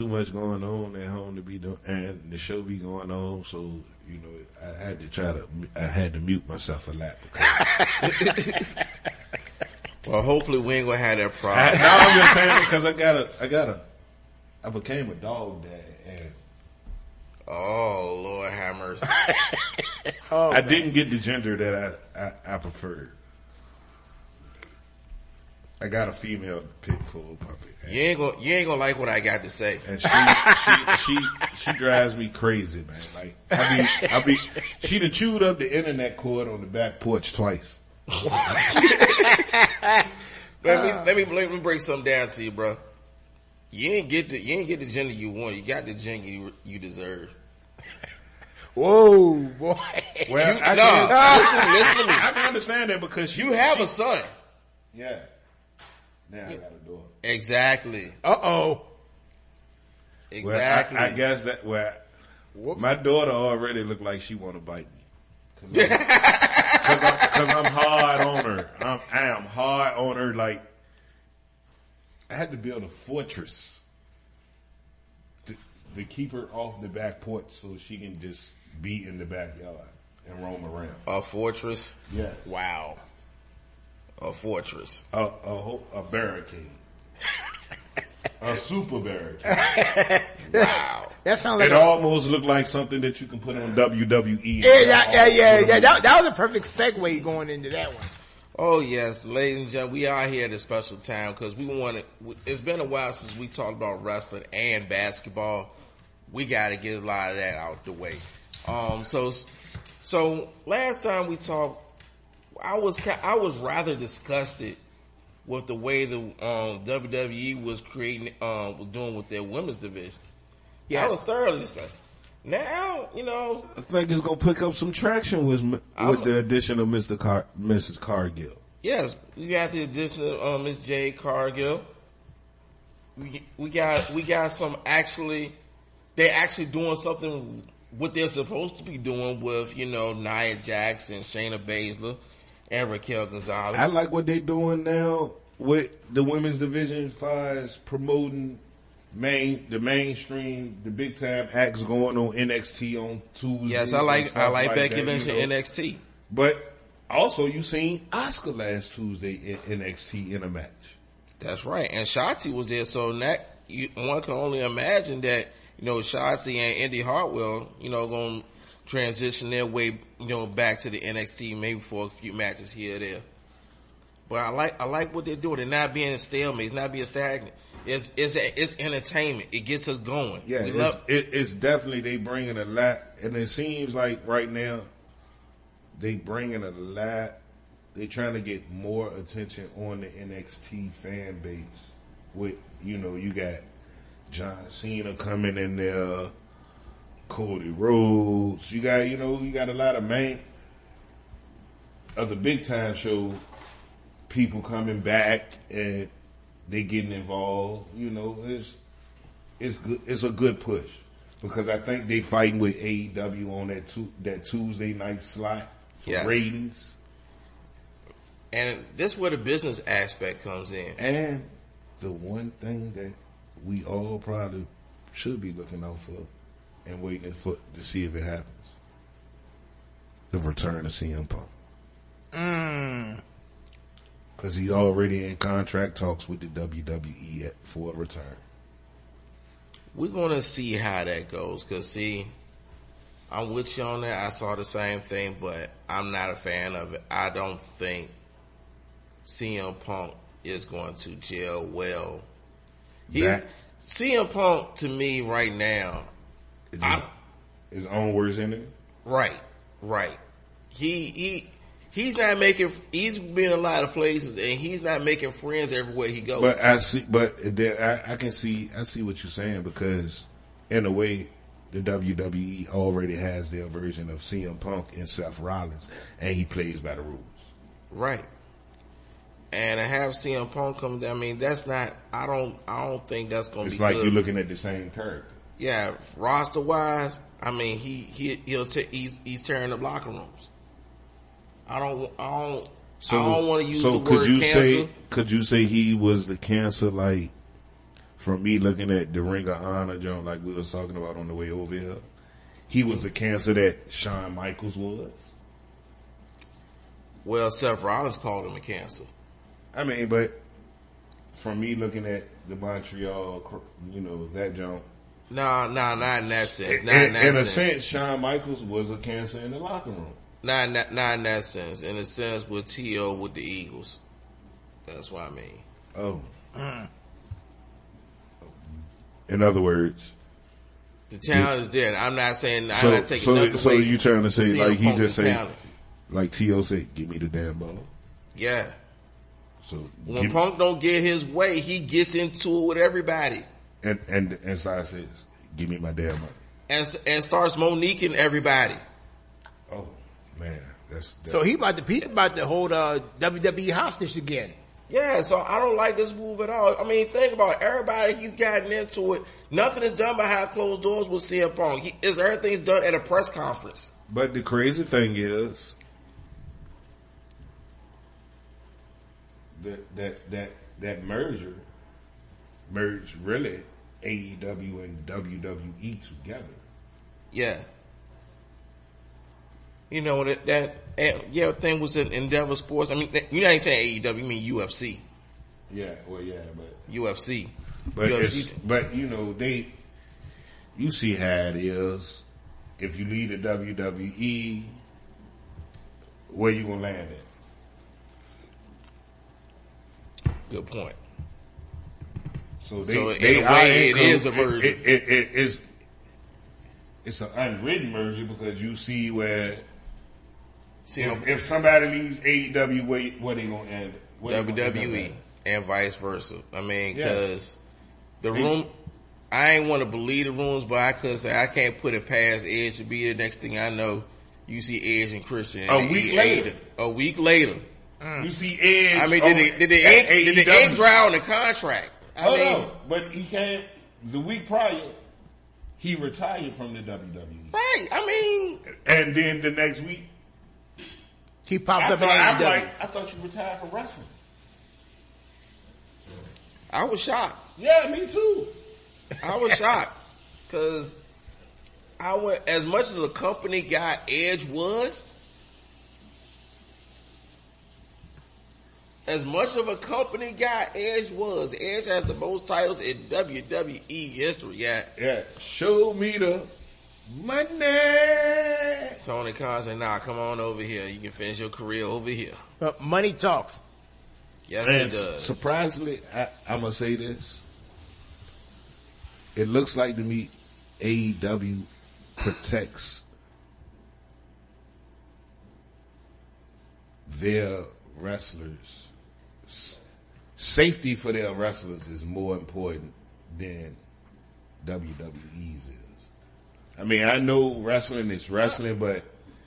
much going on at home to be doing, and the show be going on, so, you know, I had to mute myself a lot. Well, hopefully we ain't gonna have that problem. No, I'm just saying because I became a dog dad, and oh, Lord have mercy. I didn't get the gender that I preferred. I got a female pit bull puppy. You ain't gonna like what I got to say. And she drives me crazy, man. Like, she done chewed up the internet cord on the back porch twice. Let me break something down to you, bro. You ain't get the gender you want. You got the gender you deserve. Whoa, boy. Well, listen to me. I can understand that because you have a son. Yeah. Now I got a daughter. Exactly. Uh-oh. Exactly. Well, I guess that, my daughter already looked like she want to bite me. Cause I'm hard on her. I am hard on her. Like, I had to build a fortress to keep her off the back porch so she can just be in the backyard and roam around. A fortress? Yeah. Wow. A fortress. A barricade. A super barricade. Wow. That sounds like it almost looked like something that you can put on WWE. Yeah. That was a perfect segue going into that one. Oh yes, ladies and gentlemen, we are here at a special time because it's been a while since we talked about wrestling and basketball. We got to get a lot of that out the way. So last time we talked, I was rather disgusted with the way the WWE was doing with their women's division. Yes. I was thoroughly disgusted. Now, you know, I think it's gonna pick up some traction with the addition of Mrs. Cargill. Yes, we got the addition of Miss Jade Cargill. We got some they're actually doing something what they're supposed to be doing with, you know, Nia Jackson, Shayna Baszler, and Raquel Gonzalez. I like what they're doing now with the women's division as far as promoting the mainstream, the big time acts going on NXT on Tuesday. Yes, I like Becky Lynch in NXT. But also you seen Asuka last Tuesday in NXT in a match. That's right. And Shotzi was there, so one can only imagine that, you know, Shotzi and Indy Hartwell, you know, gonna transition their way, you know, back to the NXT maybe for a few matches here or there. But I like what they're doing. They're not being a stalemate. It's not being stagnant. It's entertainment. It gets us going. Yeah, it's definitely they bringing a lot, and it seems like right now they bringing a lot. They trying to get more attention on the NXT fan base. With, you know, you got John Cena coming in there, Cody Rhodes. You got a lot of the big time show people coming back and they getting involved. You know, it's good. It's a good push because I think they fighting with AEW on that Tuesday night slot for ratings. And this is where the business aspect comes in. And the one thing that we all probably should be looking out for and waiting to see if it happens: the return of CM Punk. Because he's already in contract talks with the WWE for a return. We're going to see how that goes. Because, see, I'm with you on that. I saw the same thing, but I'm not a fan of it. I don't think CM Punk is going to gel well. CM Punk, to me, right now, his own worst enemy? Right. He's not making. He's been a lot of places, and he's not making friends everywhere he goes. But I see what you're saying, because in a way, the WWE already has their version of CM Punk and Seth Rollins, and he plays by the rules. Right. And to have CM Punk come down, I mean, that's not. I don't think that's going to be. It's like good. You're looking at the same character. Yeah, roster wise, I mean, he's tearing up locker rooms. I don't want to use the word cancer. Could you say he was the cancer, like, from me looking at the Ring of Honor joint like we was talking about on the way over here, he was the cancer that Shawn Michaels was. Well, Seth Rollins called him a cancer. I mean, but from me looking at the Montreal, that joint. Nah, not in that sense. In a sense, Shawn Michaels was a cancer in the locker room. Not in that sense. In a sense with T.O. with the Eagles. That's what I mean. Oh. In other words, the talent is there. I'm not saying I'm not taking nothing away. So you trying to say like he just say, talent. like T.O. said, give me the damn ball. Yeah. So when Punk don't get his way, he gets into it with everybody. And Sly says, give me my damn money. And starts Moniquing everybody. Oh man, that's so he about to hold WWE hostage again. Yeah, so I don't like this move at all. I mean, think about it. Everybody he's gotten into it. Nothing is done behind closed doors with CM Punk. Everything's done at a press conference. But the crazy thing is that merger merged really AEW and WWE together. Yeah. You know, that thing was in Endeavor Sports. I mean, you ain't saying AEW, you mean UFC. Yeah, well, yeah, but UFC. But you see how it is. If you leave the WWE, where you gonna land at? Good point. So it is a merger. It's an unwritten merger because you see where if somebody leaves AEW, where they gonna end? WWE and vice versa. I mean, because the room, I ain't want to believe the rumors, but I could say I can't put it past Edge to be the next thing I know. You see Edge and Christian a week later. You see Edge. I mean, did the ink dry on the contract? Hold on, but he came the week prior. He retired from the WWE. Right. I mean, and then the next week he pops up in AEW. I thought you retired from wrestling. I was shocked. Yeah, me too. I was shocked because as much as a company guy Edge was, as much of a company guy Edge was, Edge has the most titles in WWE history. Yeah. Show me the money. Tony Khan said, "Nah, come on over here. You can finish your career over here." But money talks. Yes, and it does. Surprisingly, I'm gonna say this. It looks like to me AEW protects their wrestlers. Safety for their wrestlers is more important than WWE's is. I mean, I know wrestling is wrestling, but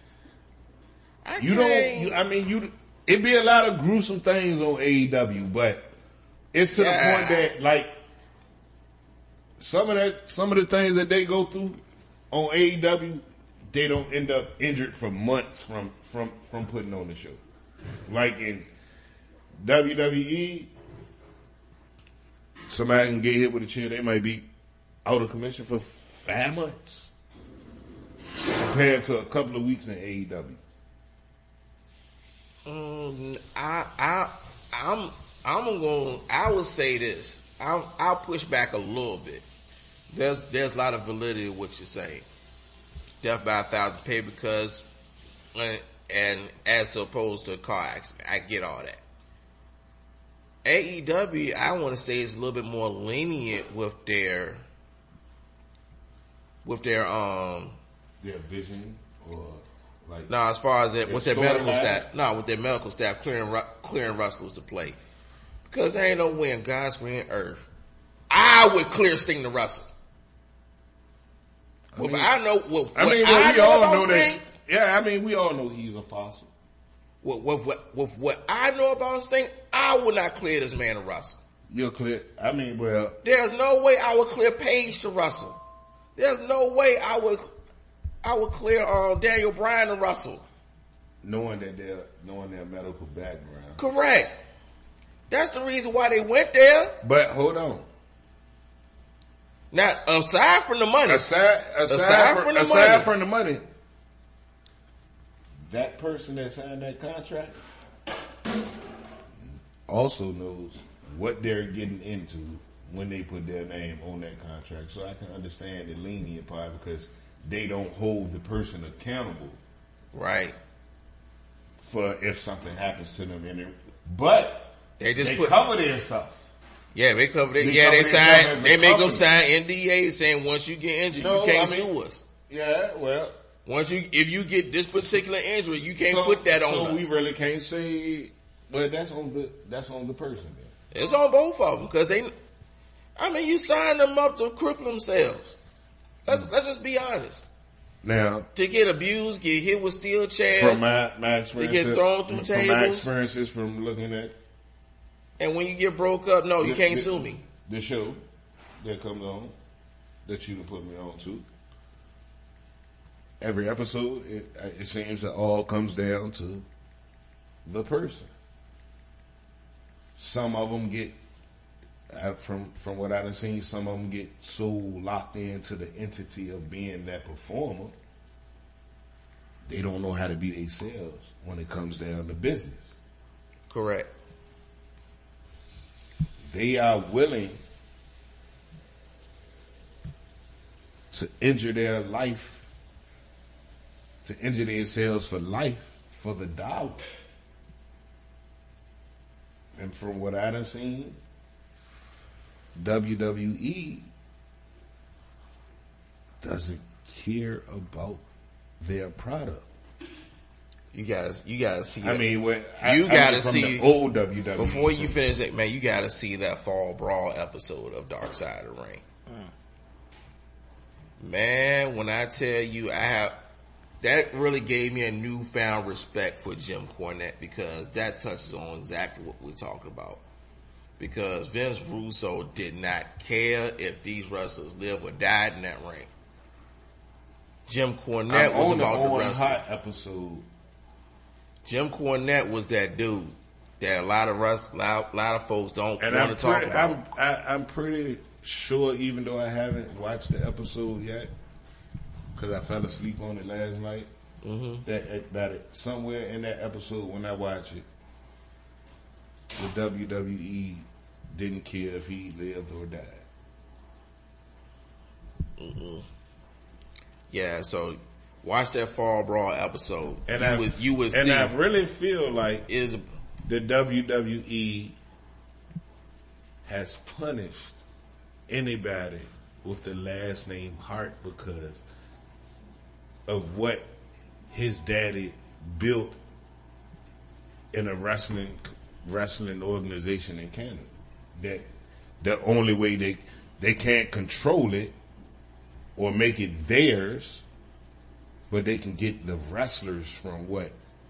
it'd be a lot of gruesome things on AEW, but it's to the point that like some of the things that they go through on AEW, they don't end up injured for months from putting on the show. Like in WWE, somebody can get hit with a chair, they might be out of commission for 5 months compared to a couple of weeks in AEW. I would say this. I'll push back a little bit. There's a lot of validity in what you're saying. Death by 1,000 pay because, and as opposed to a car accident, I get all that. AEW, I want to say, is a little bit more lenient with their vision or like as far as with their medical staff. No, with their medical staff clearing wrestlers to play. Because there ain't no way in God's green earth I would clear Sting to wrestle. We all know this. Yeah, I mean, we all know he's a fossil. With what I know about Sting, I would not clear this man to wrestle. You'll clear. I mean, well, there's no way I would clear Paige to wrestle. There's no way I would clear Daniel Bryan to wrestle. Knowing their medical background. Correct. That's the reason why they went there. But hold on. Not aside from the money. Aside from the money, that person that signed that contract also knows what they're getting into when they put their name on that contract. So I can understand the lenient part because they don't hold the person accountable, right? For if something happens to them, but they cover their stuff. Yeah, they cover it. Yeah, they make them sign NDA saying once you get injured, you can't sue us. Yeah, well, if you get this particular injury, you can't put that on us. So we really can't say, well, that's on the person. Then. It's on both of them because you sign them up to cripple themselves. Let's just be honest. Now, to get abused, get hit with steel chairs, from my experience, to get thrown through tables. From my experiences from looking at. And when you get broke up, no, you can't sue me. The show that comes on, that you can put me on to, every episode, it seems that all comes down to the person. Some of them get, from what I've seen, some of them get so locked into the entity of being that performer, they don't know how to be themselves when it comes down to business. Correct. They are willing to injure their life, to injure themselves for life, for the dollar. And from what I done seen, WWE doesn't care about their product. You gotta see. I mean, you gotta see the old WWE. Before you finish it, man. You gotta see that Fall Brawl episode of Dark Side of the Ring. Man, when I tell you, that really gave me a newfound respect for Jim Cornette because that touches on exactly what we're talking about. Because Vince Russo did not care if these wrestlers live or died in that ring. Jim Cornette was about the wrestling. Hot episode. Jim Cornette was that dude that a lot of folks don't want to talk about. I'm pretty sure, even though I haven't watched the episode yet, because I fell asleep on it last night, that somewhere in that episode when I watch it, the WWE didn't care if he lived or died. Yeah, so watch that Fall Brawl episode. And I really feel like the WWE has punished anybody with the last name Hart because of what his daddy built in a wrestling organization in Canada. That the only way they can't control it or make it theirs, but they can get the wrestlers from what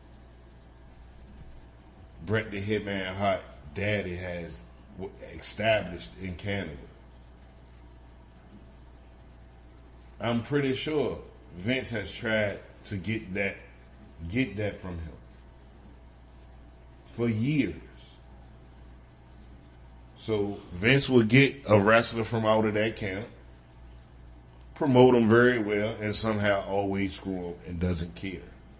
Bret the Hitman Hart daddy has established in Canada. I'm pretty sure Vince has tried to get that from him for years. So Vince would get a wrestler from out of that camp, promote him very well, and somehow always screw him and doesn't care.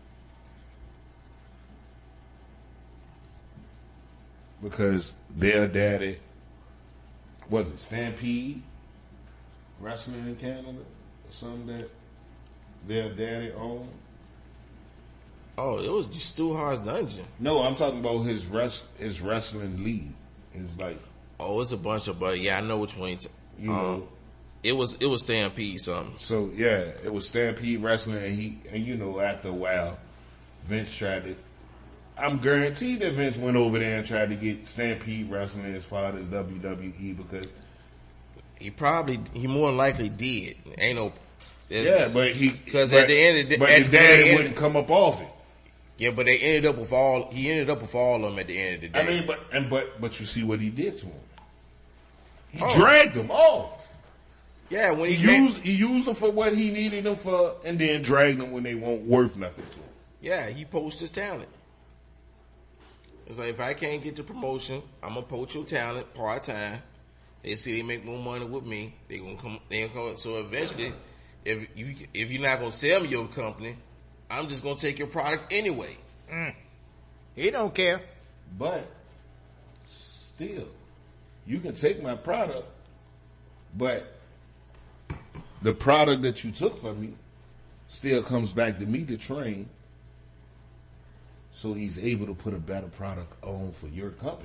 Because their daddy, was it Stampede Wrestling in Canada? Or something that their daddy owned? Oh, it was just Stu Hart's Dungeon. No, I'm talking about his wrestling league. It's like... Oh, it's a bunch of... But yeah, I know which one you know. It was Stampede something. So yeah, it was Stampede Wrestling, and you know, after a while, Vince tried to. I'm guaranteed that Vince went over there and tried to get Stampede Wrestling as far as WWE because he more than likely did. Ain't no. Yeah, but at the end of the but the daddy wouldn't come up off it. Yeah, but he ended up with all of them at the end of the day. I mean, but you see what he did to him. He dragged them off. Yeah, when he used them for what he needed them for, and then dragged them when they weren't worth nothing to him. Yeah, he poached his talent. It's like, if I can't get the promotion, I'm gonna poach your talent part time. They see they make more money with me. They gonna come. So eventually, if you're not gonna sell me your company, I'm just gonna take your product anyway. He don't care. But still, you can take my product, but the product that you took from me still comes back to me to train, so he's able to put a better product on for your company.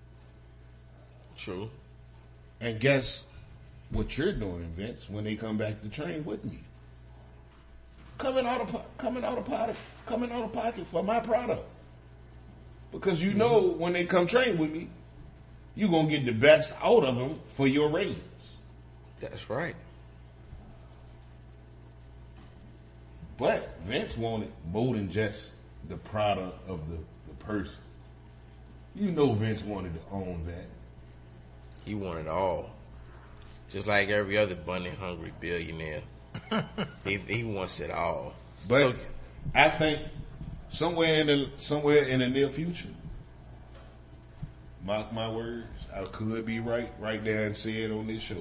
True. And guess what you're doing, Vince, when they come back to train with me? Coming out of pocket for my product. Because you know when they come train with me, you're going to get the best out of them for your ratings. That's right. But Vince wanted more than just the product of the person. You know Vince wanted to own that. He wanted it all. Just like every other money-hungry billionaire. he wants it all. But So, I think somewhere in the near future, mark my words, I could be right there and say it on this show.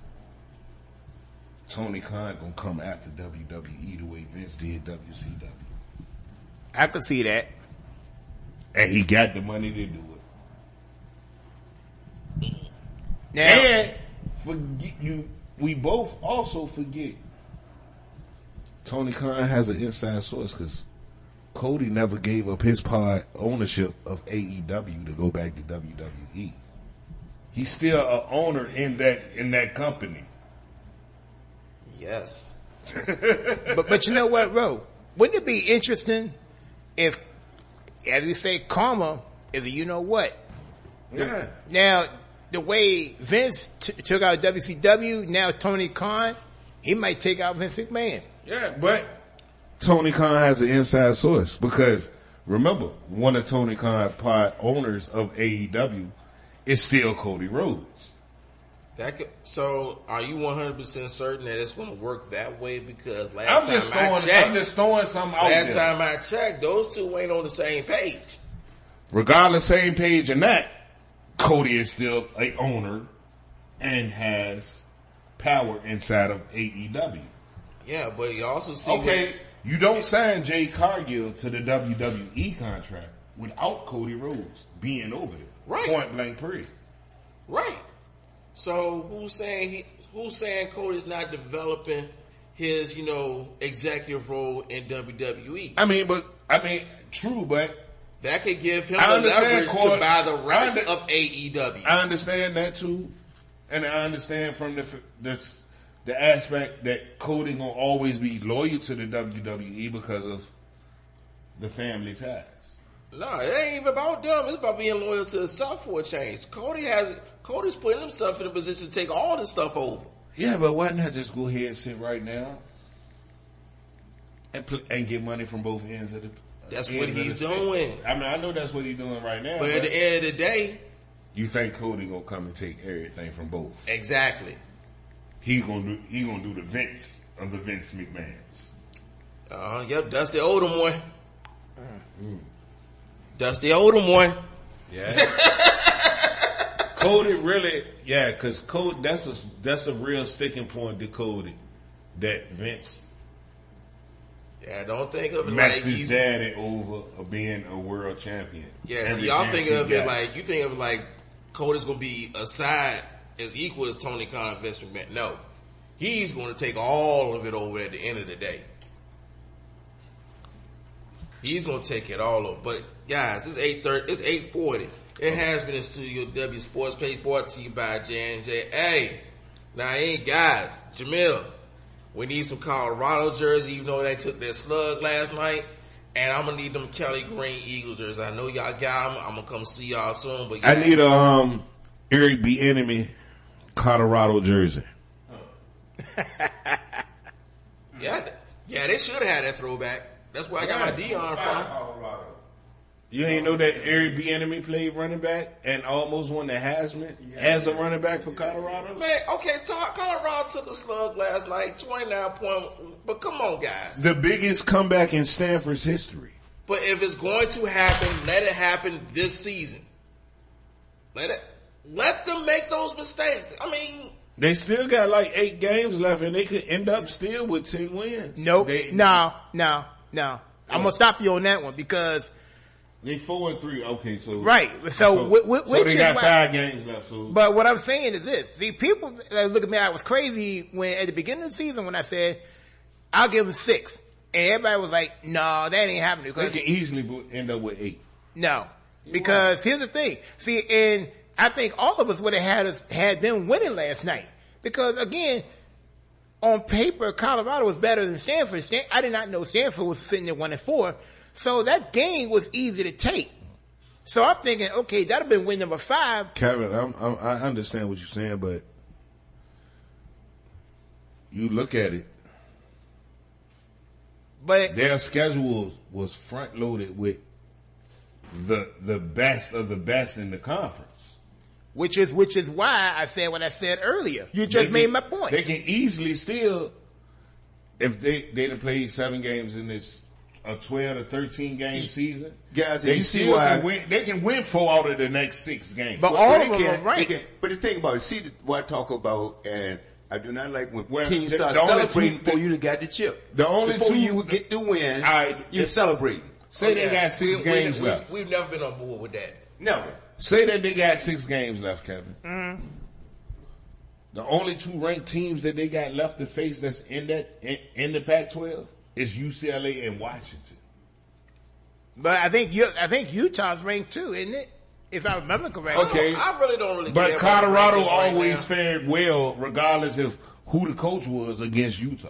Tony Khan gonna come after WWE the way Vince did WCW. I could see that. And he got the money to do it. Now, And we both also forget Tony Khan has an inside source because Cody never gave up his part ownership of AEW to go back to WWE. He's still an owner in that company. yes. but you know what, Ro? Wouldn't it be interesting if, as we say, karma is a you know what? Yeah. Now, the way Vince took out WCW, now Tony Khan, he might take out Vince McMahon. Yeah, but Tony Khan has an inside source because remember, one of Tony Khan's part owners of AEW is still Cody Rhodes. So, are you 100% certain that it's going to work that way? Because I'm just throwing something out there. Last time I checked, those two ain't on the same page. Regardless, same page and that, Cody is still a owner and has power inside of AEW. Yeah, but you also see... Okay, you don't sign Jay Cargill to the WWE contract without Cody Rhodes being over there. Right. Point blank period. Right. So who's saying Cody's not developing his, executive role in WWE? True, but that could give him I the leverage understand, to buy the rest of AEW. I understand that too, and I understand from the aspect that Cody gonna always be loyal to the WWE because of the family ties. No, it ain't even about them. It's about being loyal to himself for a change. Cody's putting himself in a position to take all this stuff over. Yeah, but why not just go ahead and sit right now and get money from both ends of the? That's what he's doing. I know that's what he's doing right now. But at the end of the day, you think Cody gonna come and take everything from both? Exactly. He gonna do the Vince of the Vince McMahons. Yep, Dusty Odom one. Dusty Odom one. Yeah. Cody really, because Cody, that's a real sticking point to Cody, that Vince. Yeah, don't think of it messed like his daddy over of being a world champion. Yeah, see, y'all thinking of it like, you think of it like Cody's gonna be assigned as equal as Tony Khan and Vince McMahon. No. He's gonna take all of it over at the end of the day. He's gonna take it all over. But guys, it's 8:30, it's 8:40. It has been in Studio W Sports Page, brought to you by J&J. Hey, now guys, Jamil, we need some Colorado jersey, even though they took their slug last night. And I'm gonna need them Kelly Green Eagles jerseys. I know y'all got them. I'm gonna come see y'all soon. But I need a Eric B. Enemy Colorado jersey. Yeah, they should have had that throwback. That's where I got my Dion from. You ain't know that Eric B. Enemy played running back and almost won the Heisman as a running back for Colorado? Man, okay, Colorado took a slug last night, 29 points. But come on, guys. The biggest comeback in Stanford's history. But if it's going to happen, let it happen this season. Let it. Let them make those mistakes. I mean, they still got like 8 games left, and they could end up still with 10 wins. Nope. No. I'm gonna stop you on that one because they 4-3. Okay, so right. So they got 5 games left. So, but what I'm saying is this: see, people look at me. I was crazy when at the beginning of the season when I said I'll give them 6, and everybody was like, "No, that ain't happening." They can easily end up with 8. No, because here's the thing. See, and I think all of us would have had them winning last night because again, on paper, Colorado was better than Stanford. I did not know Stanford was sitting at 1-4, so that game was easy to take. So I'm thinking, okay, that'd have been win number 5. Kevin, I understand what you're saying, but you look at it. But their schedule was front loaded with the best of the best in the conference. Which is why I said what I said earlier. You just made my point. They can easily still, if they'd have played 7 games in this a 12 to 13 game season, guys, they still can win. They can win 4 out of the next 6 games. But all of them are right. But the thing about it, see what I talk about, and I do not like when teams start celebrating before you got the chip. The only before 2 you would get the win, you're celebrating. Say they got 6 games left. We've never been on board with that. Never. Say that they got 6 games left, Kevin. Mm-hmm. The only 2 ranked teams that they got left to face that's in the Pac-12 is UCLA and Washington. But I think Utah's ranked too, isn't it? If I remember correctly. Okay, I really don't But care Colorado about always right fared well, regardless of who the coach was against Utah.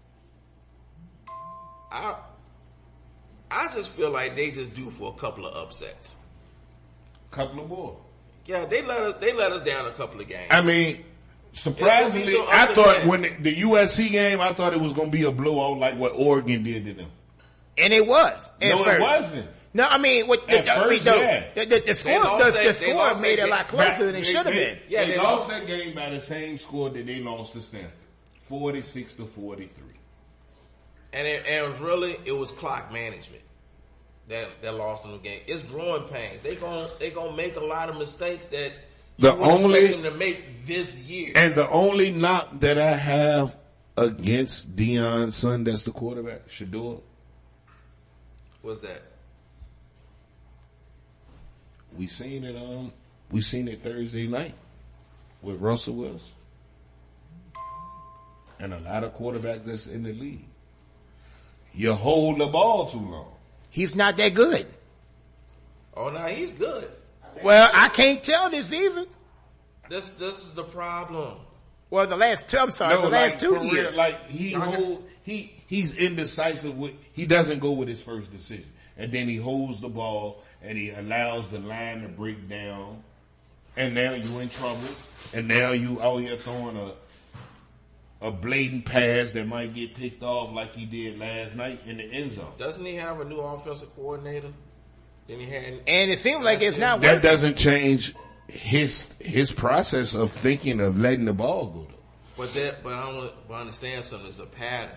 I just feel like they just due for a couple of upsets. Couple of more. Yeah, they let us down a couple of games. I mean, surprisingly, I thought when the USC game, I thought it was going to be a blowout like what Oregon did to them. And it was. No, it wasn't. No, I mean, the score made it a lot closer than it should have been. Yeah, they lost that game by the same score that they lost to Stanford, 46-43. And it was clock management that lost them the game. It's growing pains. They gonna make a lot of mistakes that you would expect them to make this year. And the only knock that I have against Deion's son, that's the quarterback, Shedeur. What's that? We seen it Thursday night with Russell Wilson. And a lot of quarterbacks that's in the league. You hold the ball too long. He's not that good. Oh, no, he's good. Well, I can't tell this season. This is the problem. Well, the last 2 years. Like he's indecisive he doesn't go with his first decision. And then he holds the ball and he allows the line to break down. And now you're in trouble. And now you out here throwing a blatant pass that might get picked off like he did last night in the end zone. Doesn't he have a new offensive coordinator? Then he had, and it seems like it's not working. That doesn't change his process of thinking of letting the ball go though. But I understand something. It's a pattern.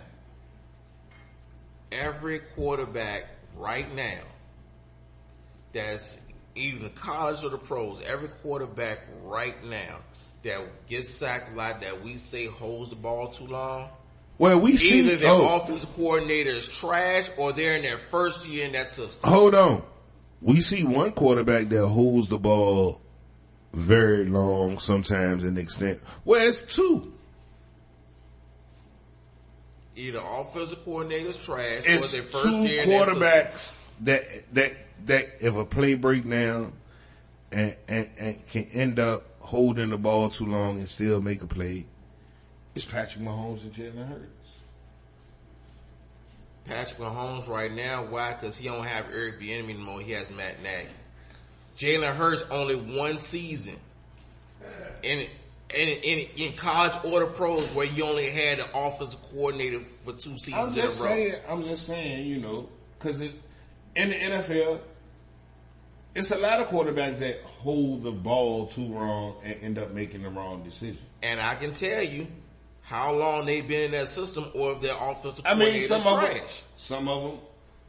Every quarterback right now that's even the college or the pros, every quarterback right now that gets sacked a lot, that we say holds the ball too long. Well, we see either their offensive coordinator is trash or they're in their first year in that system. Hold on. We see one quarterback that holds the ball very long, sometimes in extent. Well, it's 2. Either offensive coordinator's trash it's or their first 2 year quarterbacks that if a play break down and can end up holding the ball too long and still make a play. It's Patrick Mahomes and Jalen Hurts. Patrick Mahomes right now, why? Because he don't have Eric Bieniemy anymore. He has Matt Nagy. Jalen Hurts only 1 season in college or the pros where you only had an offensive coordinator for 2 seasons in a row. I'm just saying, because in the NFL, it's a lot of quarterbacks that hold the ball too long and end up making the wrong decision. And I can tell you how long they've been in that system or if their offensive coordinator is trash. Some of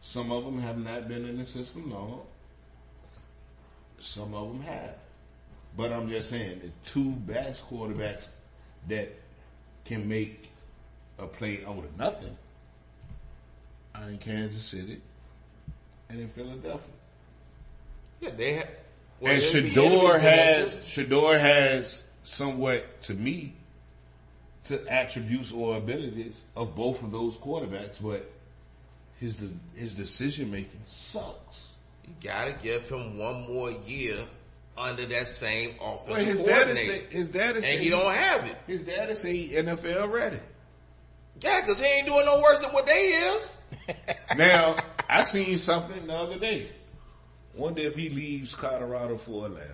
them have not been in the system long. Some of them have. But I'm just saying the two best quarterbacks that can make a play out of nothing are in Kansas City and in Philadelphia. Yeah, they have. And Shador has somewhat, to me, to attributes or abilities of both of those quarterbacks, but his decision making sucks. You gotta give him one more year under that same offensive Well, his dad is and he don't have it. His dad is NFL ready. Yeah, because he ain't doing no worse than what they is. Now, I seen something the other day. Wonder if he leaves Colorado for Atlanta.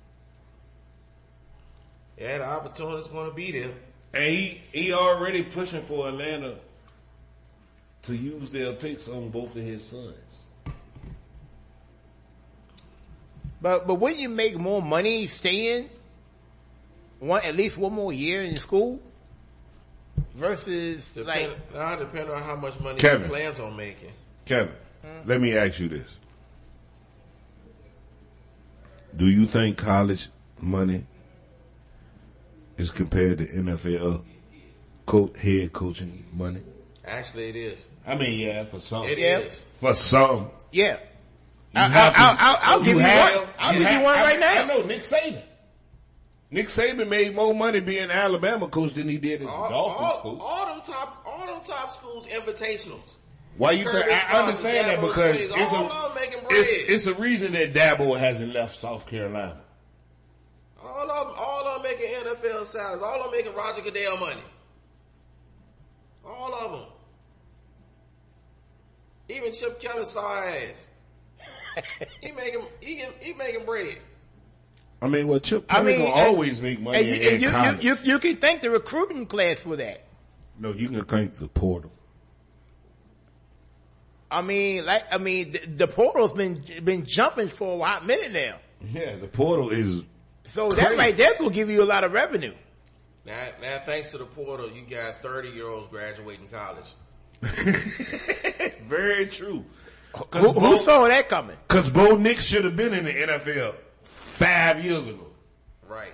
Yeah, the opportunity's going to be there. And he already pushing for Atlanta to use their picks on both of his sons. But wouldn't you make more money staying at least one more year in school versus depending on how much money Kevin he plans on making. Kevin, let me ask you this. Do you think college money is compared to NFL head coaching money? Actually, it is. I mean, yeah, for some. It is. For some. Yeah. I'll give you one. I'll give you one right now. I know Nick Saban. Nick Saban made more money being an Alabama coach than he did as a Dolphins coach. All them top schools invitationals. Why you think? I understand that because it's a reason that Dabo hasn't left South Carolina. All of them making NFL salaries. All of them making Roger Goodell money. All of them. Even Chip Kelly saw ass. He making bread. I mean, well, Chip Kelly gonna always make money in college. You can thank the recruiting class for that. No, you can thank the portal. The portal's been jumping for a hot minute now. Yeah, the portal is so crazy. That right there's gonna give you a lot of revenue. Now, thanks to the portal, you got 30-year-olds graduating college. Very true. Who saw that coming? Because Bo Nix should have been in the NFL 5 years ago. Right.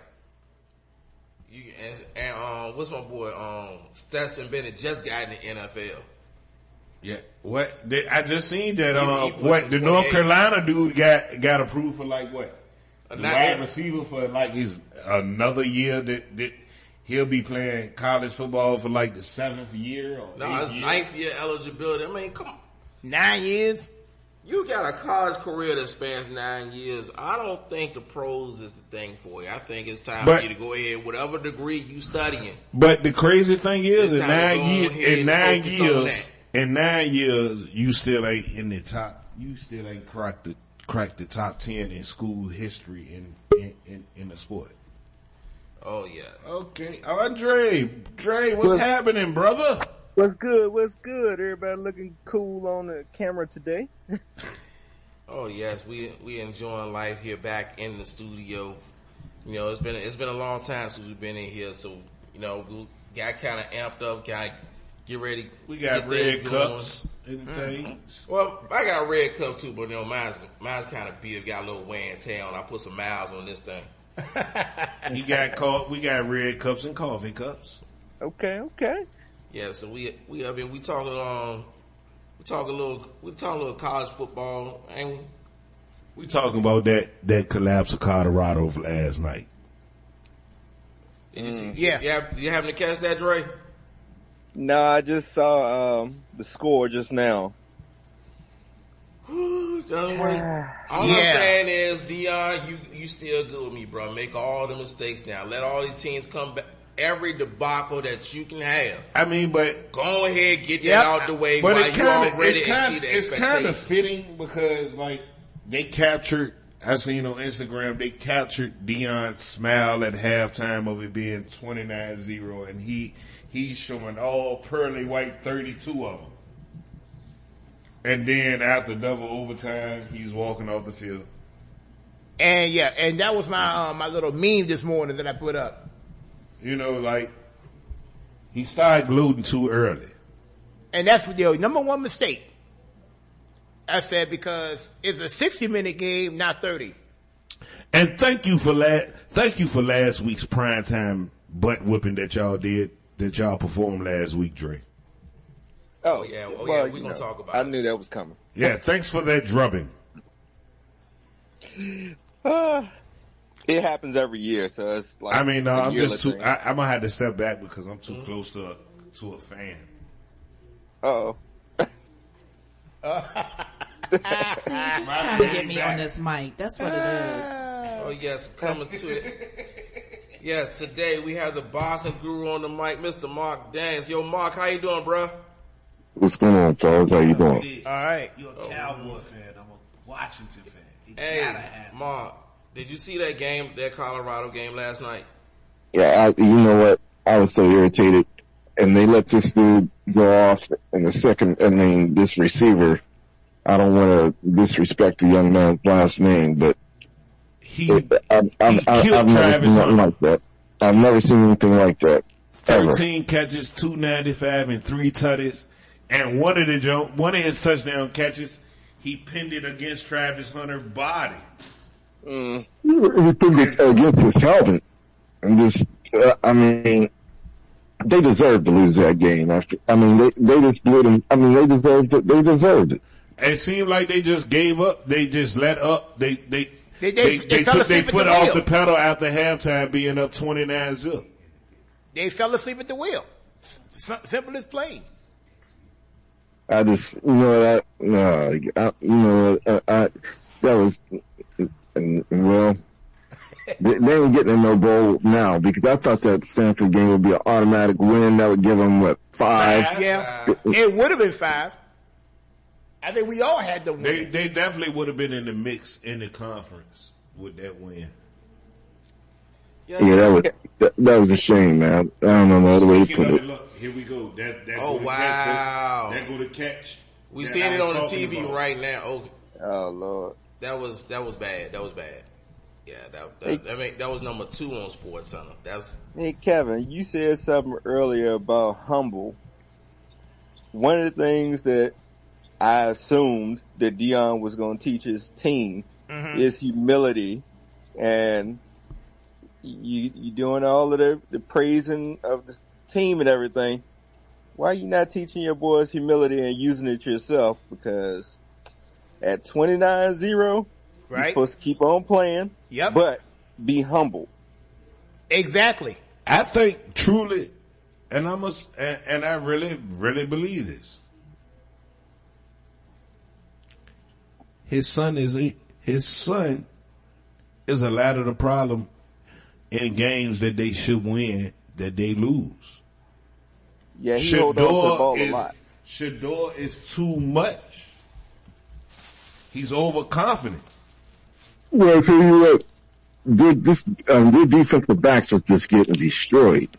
What's my boy? Stetson Bennett just got in the NFL. Yeah. What? I just seen that. The North Carolina dude got approved for like what? The wide receiver for like his another year that he'll be playing college football for like the 7th year or 8th year. 9th year eligibility. I mean, come on. 9 years? You got a college career that spans 9 years. I don't think the pros is the thing for you. I think it's time for you to go ahead, whatever degree you studying. But the crazy thing is, in 9 years, you still ain't in the top. You still ain't cracked the top 10 in school history in the sport. Oh yeah. Okay, Andre, what's happening, brother? What's good? Everybody looking cool on the camera today. Oh yes, we enjoying life here back in the studio. You know, it's been a long time since we've been in here, so you know, we got kind of amped up, kind of get ready. We got red cups. Well, I got a red cup too, but you know, mine's kind of beat. Got a little wear and tear on. I put some miles on this thing. We got red cups and coffee cups. Okay. Yeah, so we talking a little college football, and we talking about that collapse of Colorado last night. Did you see? Yeah. You happen to catch that, Dre? No, I just saw the score just now. All I'm saying is, Dion, you still good with me, bro. Make all the mistakes now. Let all these teams come back. Every debacle that you can have. I mean, but go ahead, get that out the way while you already exceed the expectation. It's kind of fitting because, like, they captured. I seen on Instagram they captured Deion's smile at halftime of it being 29-0, and he's showing all pearly white 32 of them. And then after double overtime, he's walking off the field. And that was my little meme this morning that I put up. You know, like, he started gloating too early. And that's your number one mistake. I said, because it's a 60-minute game, not 30. And thank you for last week's primetime butt whipping that y'all performed last week, Dre. Oh yeah, we're gonna talk about it. I knew that was coming. Yeah, thanks for that drubbing. It happens every year, so it's like. I mean, I'm just too. I'm gonna have to step back because I'm too close to a fan. Oh. See, trying to get me on this mic. That's what it is. Oh yes, coming to it. Yes, today we have the boxing guru on the mic, Mr. Mark Daniels. Yo, Mark, how you doing, bro? What's going on, fellas? How you doing? All right. You're a Cowboy fan. I'm a Washington fan. Hey, Mark, did you see that Colorado game last night? Yeah, you know what? I was so irritated. And they let this dude go off in the second, this receiver. I don't want to disrespect the young man's last name, but I've never seen nothing like that. I've never seen anything like that. 13 catches, 295, and 3 tutties. And one of his touchdown catches, he pinned it against Travis Hunter's body. He pinned it against his helmet. And they deserved to lose that game. They just blew them. They deserved it. They deserved it. It seemed like they just gave up. They just let up. They took their foot off the pedal after halftime, being up 29-0. They fell asleep at the wheel. Simple as plain. I just, that was, well, they ain't getting in no bowl now because I thought that Stanford game would be an automatic win. That would give them, 5? Yeah. It would have been 5. I think we all had to win. They definitely would have been in the mix in the conference with that win. Yeah, that was a shame, man. I don't know no other way to put it. Look, here we go. Oh wow! That go to catch. We seeing it on the TV right now. Oh Lord, that was bad. That was bad. Yeah, that was number 2 on SportsCenter. Hey Kevin, you said something earlier about humble. One of the things that I assumed that Deion was going to teach his team is humility, and you doing all of the praising of the team and everything. Why are you not teaching your boys humility and using it yourself? Because at 29-0, you're supposed to keep on playing, but be humble. Exactly. I think truly, and I really, really believe this. His son is a lot of the problem in games that they should win that they lose. Yeah, he holds on to the ball a lot. Shador is too much. He's overconfident. Well, for you, their defensive backs was just getting destroyed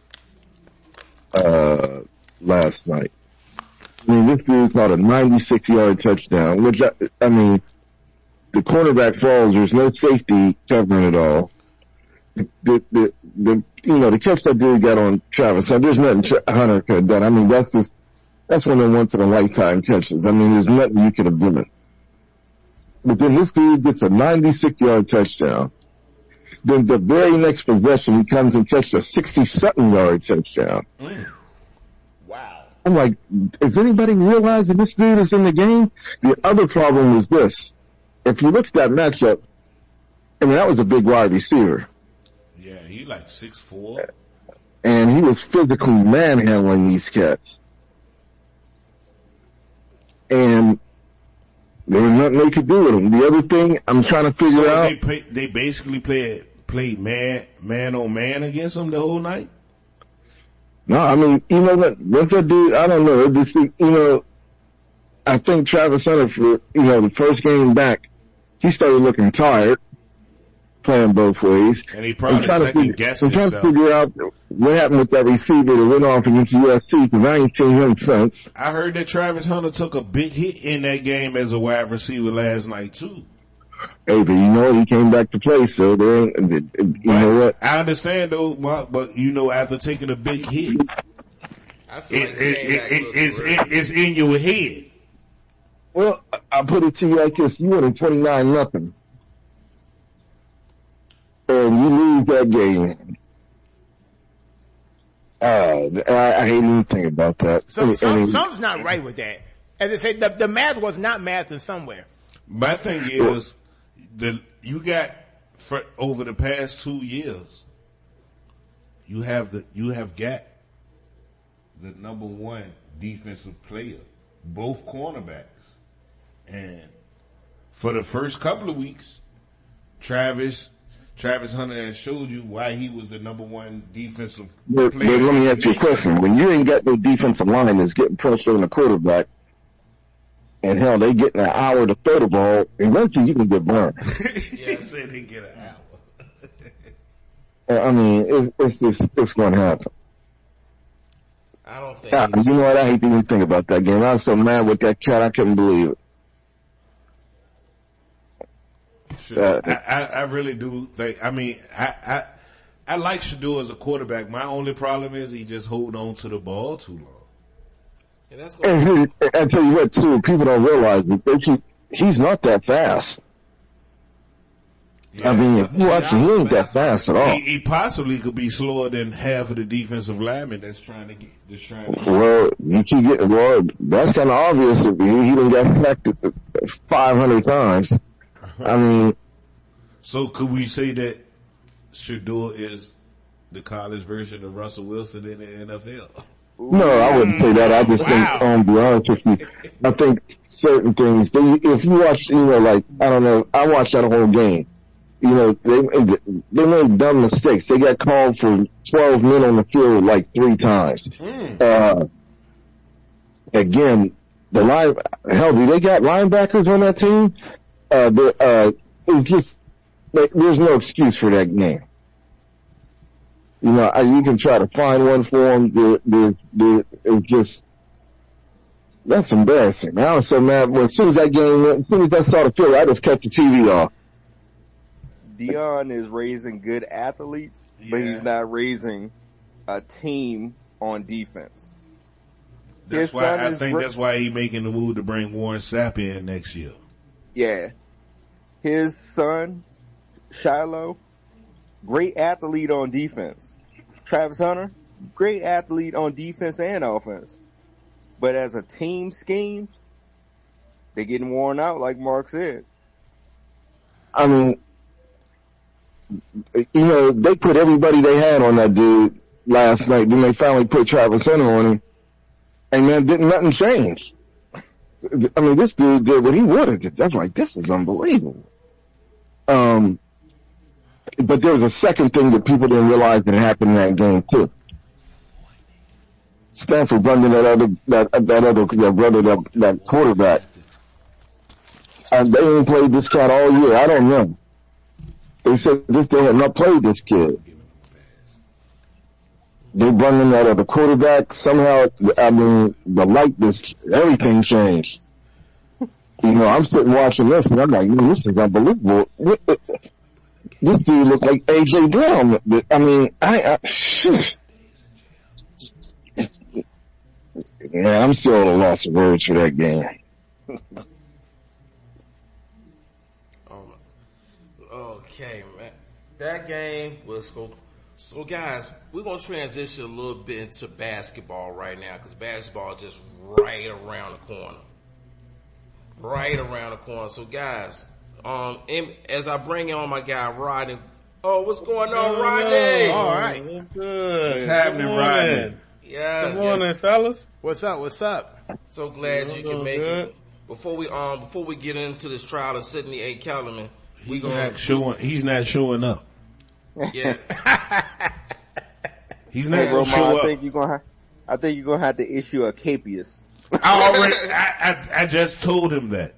last night. This dude caught a 96-yard touchdown, which, the cornerback falls, there's no safety covering it all. The catch that dude got on Travis, so there's nothing Hunter could have done. That's one of the once in a lifetime catches. There's nothing you could have done. But then this dude gets a 96-yard touchdown. Then the very next possession, he comes and catches a 60-something yard touchdown. Wow. I'm like, is anybody realizing this dude is in the game? The other problem was this. If you look at that matchup, that was a big wide receiver. Yeah, he like 6'4". And he was physically manhandling these cats. And there was nothing they could do with him. The other thing I'm trying to figure out. They basically played man on man against him the whole night? No, you know what? Once that dude, I don't know. I think Travis Hunter for, the first game back, he started looking tired, playing both ways. And he probably second-guessed himself. I'm trying to figure out what happened with that receiver that went off against USC, because I ain't seen him since. I heard that Travis Hunter took a big hit in that game as a wide receiver last night, too. Hey, but he came back to play, so you know what? I understand, though, Mark, but after taking a big hit, it's in your head. Well, I'll put it to you like this. You won 29-0. and you lose that game. I hate even think about that. Something's not right with that. As I said, the math was not math in somewhere. My thing is, you got for over the past 2 years, you have got the number one defensive player, both cornerbacks, and for the first couple of weeks, Travis Hunter has showed you why he was the number one defensive player. But let me ask you a question. When you ain't got no defensive line that's getting pressure on the quarterback, and hell, they getting an hour to throw the ball, eventually you can get burned. Yeah, I said they get an hour. I mean, it's going to happen. I don't think. You know what? I hate to even think about that game. I was so mad with that cat, I couldn't believe it. Sure. I really do think. I mean, I like Shedeur as a quarterback. My only problem is he just hold on to the ball too long. Yeah, that's and I tell you what, too, people don't realize that he's not that fast. Yeah, I mean, if you watch him, he ain't that fast at all. He possibly could be slower than half of the defensive linemen that's trying to get. Well, you keep getting. Well, that's kind of obvious. If he done got sacked 500 times. I mean, so could we say that Shedeur is the college version of Russell Wilson in the NFL? No, I wouldn't say that. I just think, to be honest with you, I think certain things. If you watch, like I don't know, I watched that whole game. They made dumb mistakes. They got called for 12 men on the field like 3 times. Again, do they got linebackers on that team? It's just, there's no excuse for that game. You can try to find one for them. It's just, that's embarrassing. I was so mad as soon as I saw the field, I just cut the TV off. Deion is raising good athletes, but he's not raising a team on defense. That's why he's making the move to bring Warren Sapp in next year. Yeah. His son, Shiloh, great athlete on defense. Travis Hunter, great athlete on defense and offense. But as a team scheme, they're getting worn out, like Mark said. I mean, they put everybody they had on that dude last night. Then they finally put Travis Hunter on him. And man, nothing change. I mean, this dude did what he would have did. I'm like, this is unbelievable. But there was a second thing that people didn't realize that happened in that game too. Stanford brought in that quarterback. And they ain't played this cat all year. I don't know. They said they had not played this kid. They brought in that other quarterback. Somehow, I mean, everything changed. I'm sitting watching this and I'm like, this is unbelievable. This dude looked like A.J. Brown. I mean, man, I'm still at a loss of words for that game. Okay, man. That game was cool. So guys, we're going to transition a little bit into basketball right now because basketball is just right around the corner. Right around the corner. So guys, as I bring on my guy Rodney. Oh, what's going on, Rodney? All right. What's good? What's happening, Rodney? Yeah. Good morning, fellas. What's up? So glad you can make it. Before we get into this trial of Sidney A. Kellerman, he's not showing up. Yeah. He's not going to show up. I think you're gonna have to issue a capias. I just told him that.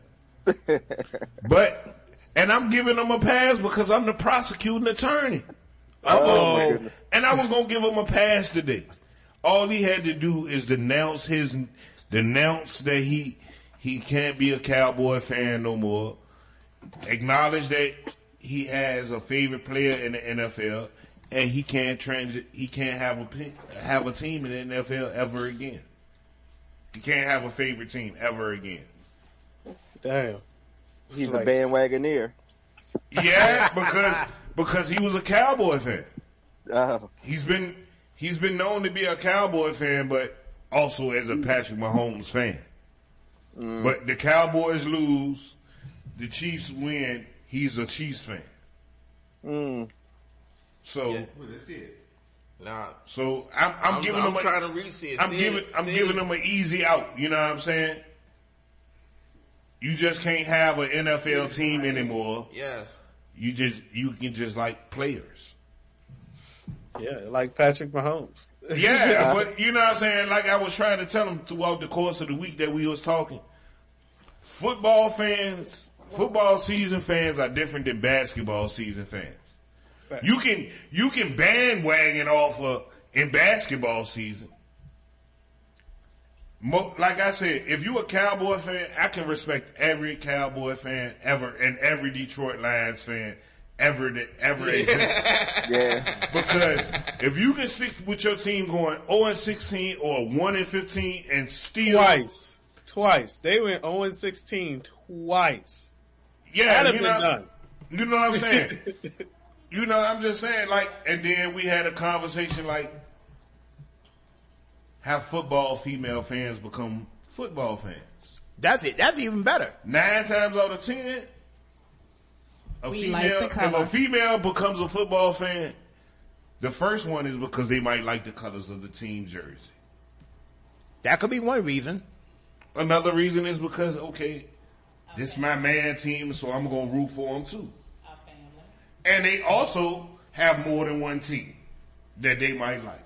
And I'm giving him a pass because I'm the prosecuting attorney. And I was going to give him a pass today. All he had to do is denounce that he can't be a Cowboy fan no more. Acknowledge that he has a favorite player in the NFL, and he can't have a team in the NFL ever again. He can't have a favorite team ever again. Damn. He's a bandwagoneer. Yeah, Because he was a Cowboy fan. Oh. He's been known to be a Cowboy fan, but also as a Patrick Mahomes fan. But the Cowboys lose, the Chiefs win, he's a Chiefs fan. So Well, that's it. Nah. So I'm giving them trying to read it. I'm giving them an easy out. You know what I'm saying? You just can't have an NFL team anymore. Yes. You can just like players. Yeah, like Patrick Mahomes. Yeah, but you know what I'm saying? Like I was trying to tell them throughout the course of the week that we was talking. Football season fans are different than basketball season fans. You can bandwagon off in basketball season. Like I said, if you a Cowboy fan, I can respect every Cowboy fan ever and every Detroit Lions fan ever existed. Yeah. Because if you can stick with your team going 0-16 or 1-15 and still Twice. They went 0-16 twice. Yeah, That'd have been done. You know what I'm saying? You know, I'm just saying, like, and then we had a conversation like, have football female fans become football fans. That's it. That's even better. 9 times out of 10, if a female becomes a football fan, the first one is because they might like the colors of the team jersey. That could be one reason. Another reason is because, this is my man team, so I'm going to root for them too. And they also have more than one team that they might like.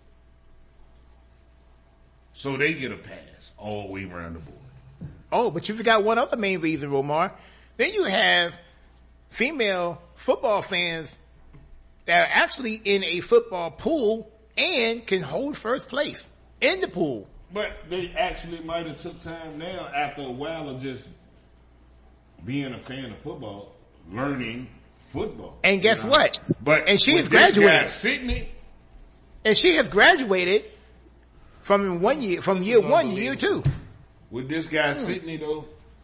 So they get a pass all the way around the board. Oh, but you forgot one other main reason, Romar. Then you have female football fans that are actually in a football pool and can hold first place in the pool. But they actually might have took time now after a while of just being a fan of football, learning football. And guess what? And she has graduated. Sydney. And she has graduated from year 1 to year 2. With this guy Sydney though,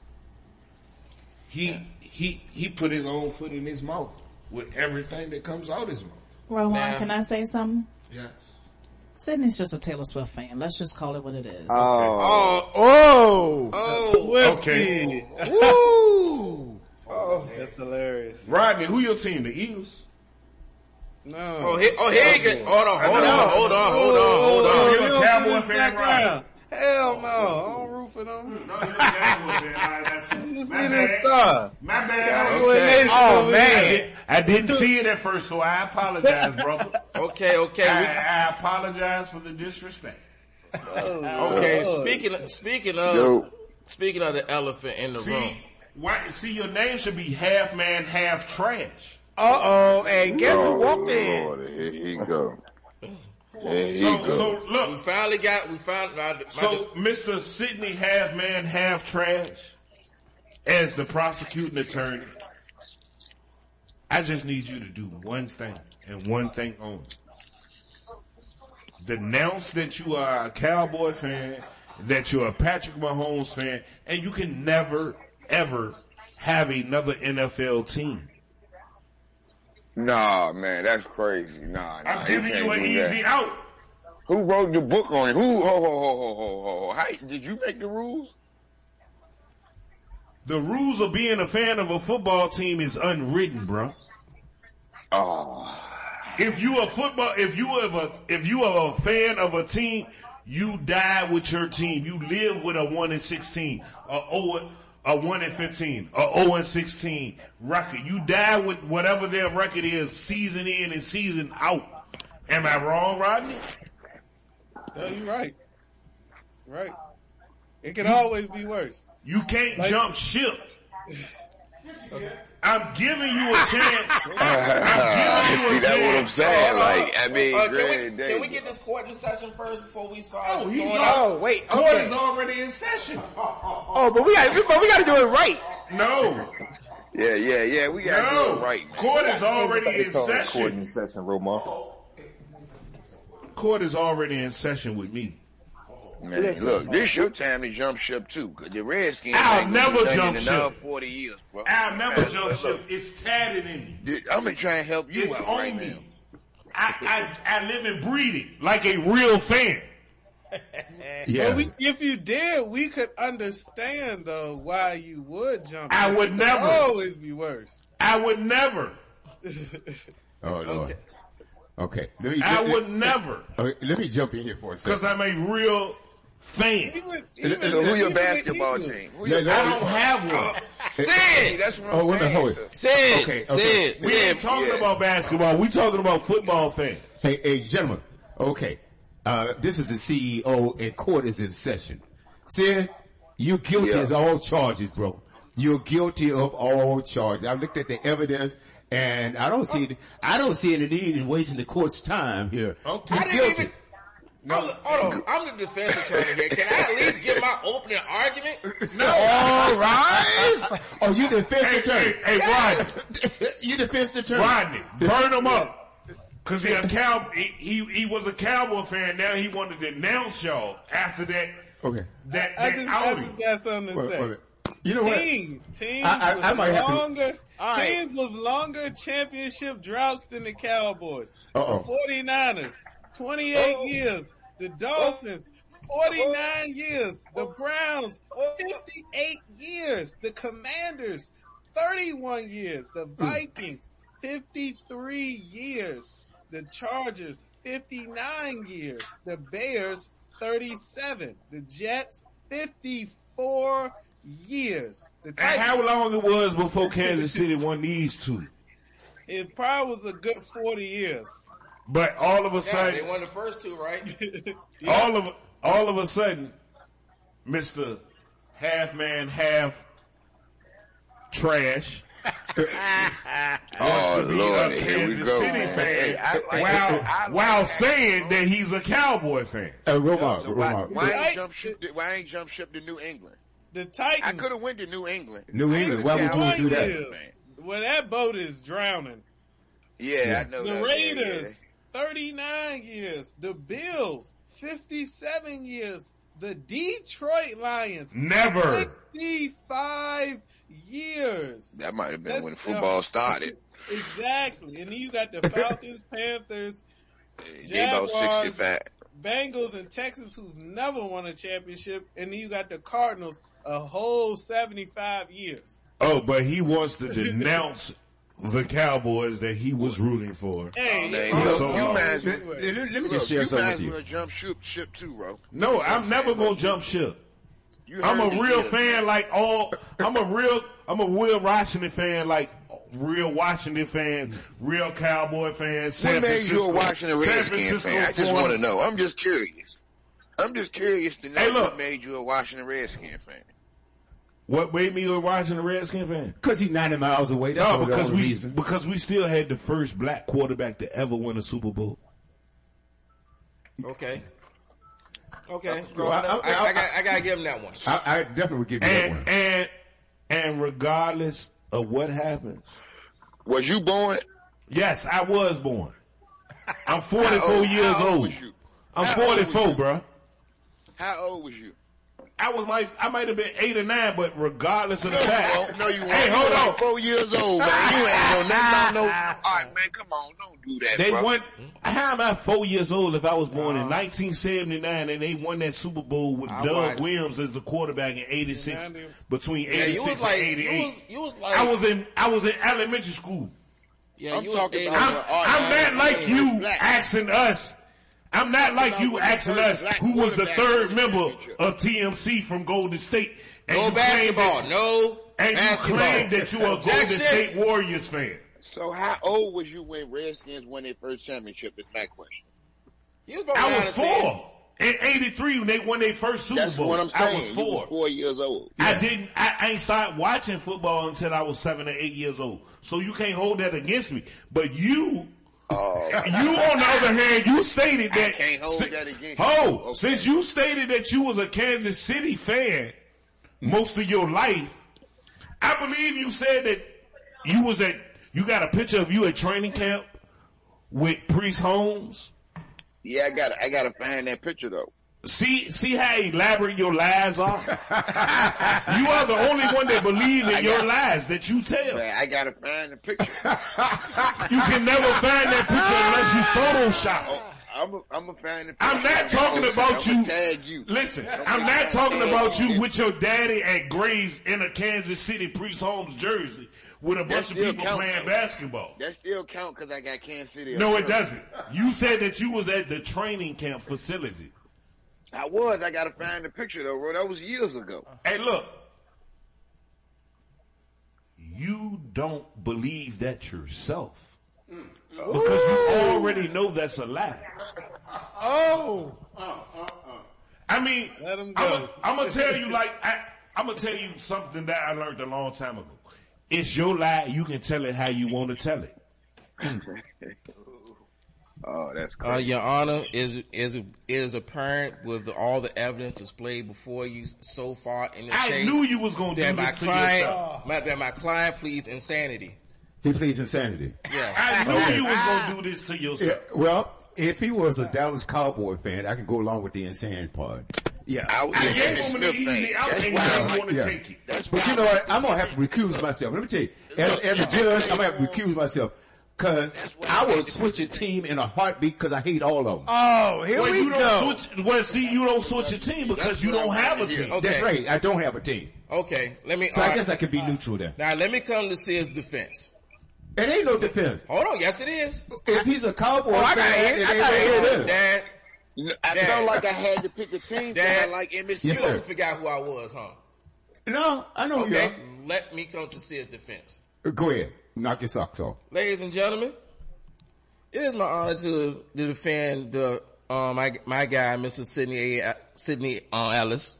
he put his own foot in his mouth with everything that comes out his mouth. Rowan, can I say something? Yes. Sydney's just a Taylor Swift fan. Let's just call it what it is. Okay. Woo! That's hilarious. Rodney, who your team? The Eagles? No. Here you go. Hold on. You're a Cowboy fan, right? Hell no. I don't root for them. No, you're a Cowboy fan. You see this star. My bad. Cowboy Nation over here. I didn't see it at first, so I apologize, brother. Okay. I apologize for the disrespect. Speaking of the elephant in the room. See, your name should be half man, half trash. And guess who walked in? Lord, here you go. So look, we found Mr. Sidney half man, half trash, as the prosecuting attorney, I just need you to do one thing and one thing only. Denounce that you are a Cowboy fan, that you're a Patrick Mahomes fan, and you can never, ever have another NFL team. Nah, man, that's crazy. Nah. I'm giving you an easy out. Who wrote the book on it? How did you make the rules? The rules of being a fan of a football team is unwritten, bro. Oh. If you are a fan of a team, you die with your team. You live with a 1-16, a 1-15, a 0-16 record. You die with whatever their record is, season in and season out. Am I wrong, Rodney? No, you're right. Right. It can always be worse. You can't jump ship. I'm giving you a chance. See, that's what I'm saying. Can we get this court in session first before we start? Court is already in session. But we got to do it right. No. Yeah. We got to do it right, man. Court is already in session. Court in session, Romar. Court is already in session with me. Man, look, this your time to jump ship too. Cause the Redskins I'll never jump in another ship. 40 years, bro. I'll never jump ship. It's tatted in me. I'm gonna try and help you It's out on right me. now. I live and breathe it like a real fan. Yeah. But if you did, we could understand though why you would jump. I would never. Always be worse. I would never. Oh Lord. Okay. I would never. Let me jump in here for a second. Because I'm a real fan. So who your basketball team? I don't have one. Sid! That's what I'm saying. Hold it. Sid! Okay. Sid! We ain't talking about basketball. We talking about football fans. Hey, gentlemen. Okay. This is the CEO and court is in session. Sid, you're guilty as all charges, bro. You're guilty of all charges. I looked at the evidence and I don't see any need in wasting the court's time here. Okay. You're guilty. Hold on. I'm the defense attorney here. Can I at least give my opening argument? No. All right. Oh, you defense attorney. Hey, Rodney. You defense attorney. Rodney, burn him up. Cause he was a Cowboy fan. Now he wanted to denounce y'all after that. Okay. I just got something to say. Wait. You know what? Teams I might have to. Teams with longer championship droughts than the Cowboys. Uh-oh. The 49ers, 28 years. The Dolphins, 49 years. The Browns, 58 years. The Commanders, 31 years. The Vikings, 53 years. The Chargers, 59 years. The Bears, 37. The Jets, 54 years. And how long it was before Kansas City won these two? It probably was a good 40 years. But all of a sudden, they won the first two, right? all of a sudden, Mr. Half Man, Half Trash. Oh Lord, here we go. City fan, while saying that he's a Cowboy fan. Why ain't jump ship to New England? The Titans. I could have went to New England. Why would you do that? Well, that boat is drowning. Yeah, I know the that. Raiders, 39 years. The Bills, 57 years. The Detroit Lions, never. 65 years. That might have been when football started. Exactly. And then you got the Falcons, Panthers, Jaguars, 65. Bengals, and Texas, who've never won a championship. And then you got the Cardinals, a whole 75 years. Oh, but he wants to denounce the Cowboys that he was rooting for. Hey, let me just share something with you. You jump ship too, bro. No, I'm never gonna jump ship. I'm a real fan, I'm a real Washington fan, like real Washington fan, real Cowboy fan. What made you a Washington Redskins fan? I just want to know. I'm just curious. To know what made you a Washington Redskins fan. What made me a Washington Redskins fan? Because he's 90 miles away. That's because we still had the first black quarterback to ever win a Super Bowl. Okay. I gotta give him that one. I definitely would give you that one. And regardless of what happens. Was you born? Yes, I was born. I'm 44 years old. I'm 44, bro. How old was you? I might have been 8 or 9, but regardless of the fact. No, you weren't. Hey, hold on. 4 years old, man. You ain't know nothing about no. All right, man, come on. Don't do that, how am I 4 years old if I was born in 1979 and they won that Super Bowl with Doug Williams as the quarterback in 86, between 86 and 88. I was in elementary school. Yeah, I'm talking about. I'm not like you asking us. I'm not like you asking us who was the third member of TMC from Golden State. And no basketball. And you claim that you're a Golden State Warriors fan. So how old was you when Redskins won their first championship? Is my question. I was 4. In 83 when they won their first Super Bowl. That's what I'm saying. I was 4. You was 4 years old. Yeah. I ain't started watching football until I was 7 or 8 years old. So you can't hold that against me. But you on the other hand, you stated that. I can't hold that against you. Since you stated that you was a Kansas City fan most of your life, I believe you said that you got a picture of you at training camp with Priest Holmes. Yeah, I gotta find that picture though. See how elaborate your lies are? You are the only one that believes in your lies that you tell. Man, I gotta find the picture. You can never find that picture unless you Photoshop. I'm gonna find the picture. I'm not talking about you. Tag you. Listen, I'm not talking about you with your daddy at Grays in a Kansas City Priest Holmes jersey with a bunch of people playing basketball. That still count because I got Kansas City. No, it doesn't. You said that you was at the training camp facility. I was. I gotta find the picture though, bro. That was years ago. Hey, look. You don't believe that yourself. Because you already know that's a lie. I mean, I'm gonna tell you I'm gonna tell you something that I learned a long time ago. It's your lie. You can tell it how you want to tell it. Oh, that's crazy. Your Honor, is apparent with all the evidence displayed before you so far in this case. I knew you was gonna do this to yourself. That my client pleads insanity. He pleads insanity. Yeah. I knew you was gonna do this to yourself. Yeah, well, if he was a Dallas Cowboy fan, I can go along with the insane part. Yeah. I gave him an easy out and you didn't want to take it. But you know what? I'm going to have to recuse myself. Let me tell you, as a judge, I'm going to have to recuse myself. Cause I would switch a team in a heartbeat because I hate all of them. Oh, here we go. You don't switch a team because you don't have a team. Okay. That's right. I don't have a team. Okay. So I guess I can be neutral there. Now let me come to Sid's defense. It ain't no defense. Hold on. Yes, it is. If he's a Cowboy fan, I gotta hear this. Dad. I felt like I had to pick a team. Dad, I like MSU. You also forgot who I was, huh? No, I know you are. Let me come to Sid's defense. Go ahead. Knock your socks off. Ladies and gentlemen, it is my honor to defend the my guy, Mr. Sidney Ellis.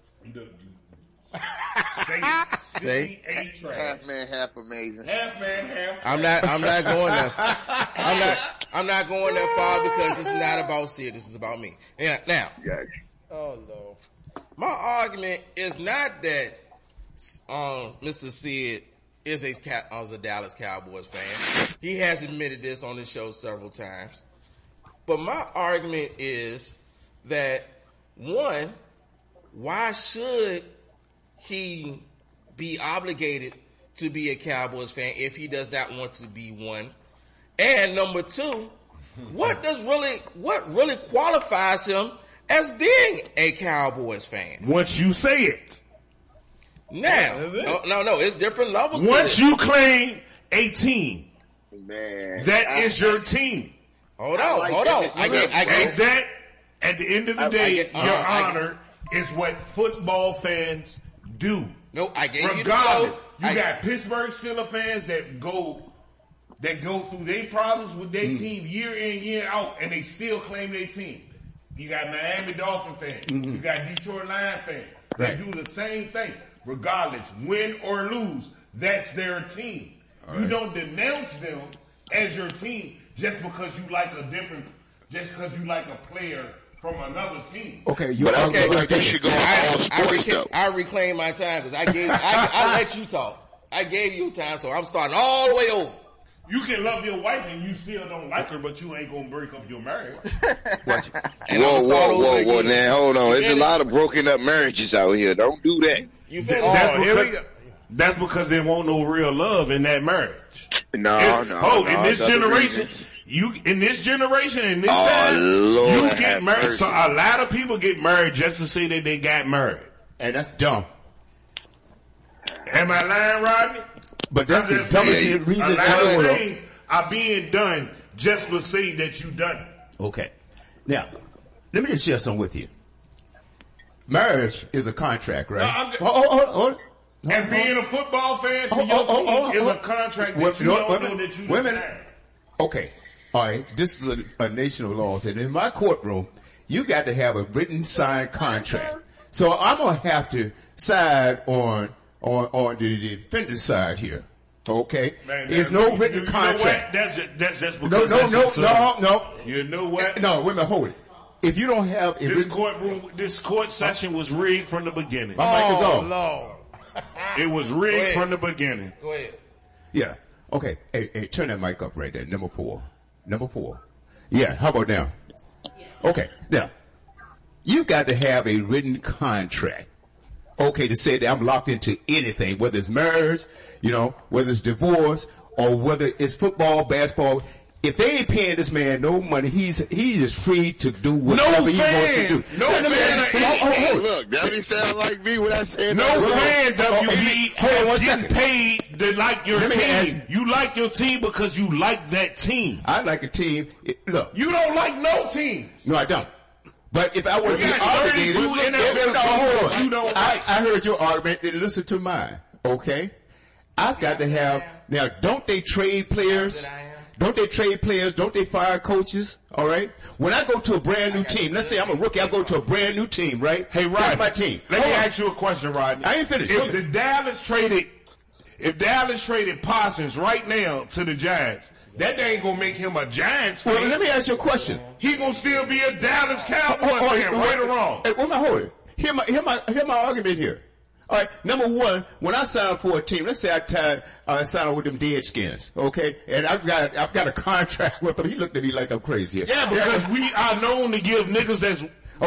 Say half man, half amazing. Half man, half. I'm not going that. I'm not going that far because this is not about Sid. This is about me. Yeah. Now. Gotcha. Oh Lord. My argument is not that Mr. Sid is a Dallas Cowboys fan. He has admitted this on the show several times. But my argument is that, one, why should he be obligated to be a Cowboys fan if he does not want to be one? And number two, what really qualifies him as being a Cowboys fan? Once you say it. Now, no, it's different levels. Once you claim a team, man, that is your team. Hold on. I get that. At the end of the day, your honor is what football fans do. No, I gave you the flow. You got Pittsburgh Steelers fans that go through their problems with their team year in, year out, and they still claim their team. You got Miami Dolphin fans. You got Detroit Lions fans. They do the same thing. Regardless, win or lose, that's their team. Right. You don't denounce them as your team just because you like a player from another team. Okay, I think they should go on sports though. I reclaim my time because I let you talk. I gave you time, so I'm starting all the way over. You can love your wife and you still don't like her, but you ain't gonna break up your marriage. Whoa, now hold on. There's a lot of broken up marriages out here. Don't do that. That's because there won't no real love in that marriage. In this generation, in this time, you get married. Mercy. So a lot of people get married just to say that they got married. And that's dumb. Am I lying, Rodney? But that's the dumbest reason a lot of things are being done just for saying that you done it. Okay. Now, let me just share something with you. Marriage is a contract, right? And being a football fan to your team is a contract that you don't know that you signed. Okay. All right. This is a nation of laws. And in my courtroom, you got to have a written signed contract. So I'm going to have to side on the defendant's side here. Okay? There's no written contract. That's just because No. You know what? No, wait a minute, hold it. If you don't have this court session was rigged from the beginning. My mic is on. Lord. It was rigged from the beginning. Go ahead. Yeah. Okay. Hey, turn that mic up right there. Number 4. Yeah. How about now? Okay. Now, You got to have a written contract. Okay, to say that I'm locked into anything, whether it's marriage, whether it's divorce, or whether it's football, basketball. If they ain't paying this man no money, he is free to do whatever he wants to do. No fan. Look, that be sound like me when I said no fan, WB, has getting paid to like your team. You like your team because you like that team. I like a team. Look. You don't like no team. No, I don't. But if I were to be obligated, I heard your argument and listen to mine. Okay? I've got to have, now don't they trade players? Don't they trade players? Don't they fire coaches? All right. When I go to a brand new team, let's say I'm a rookie, I go to a brand new team, right? Hey, Rodney, that's my team. Let me ask you a question, Rodney. I ain't finished. If Dallas traded Parsons right now to the Giants, that ain't gonna make him a Giants fan. Well, let me ask you a question. He gonna still be a Dallas Cowboy fan, right or wrong? Hey, hold it. Hear my argument here. All right, number one, when I sign for a team, let's say I sign with them Deadskins, okay, and I've got a contract with them. He looked at me like I'm crazy here. Yeah, because we are known to give niggas that's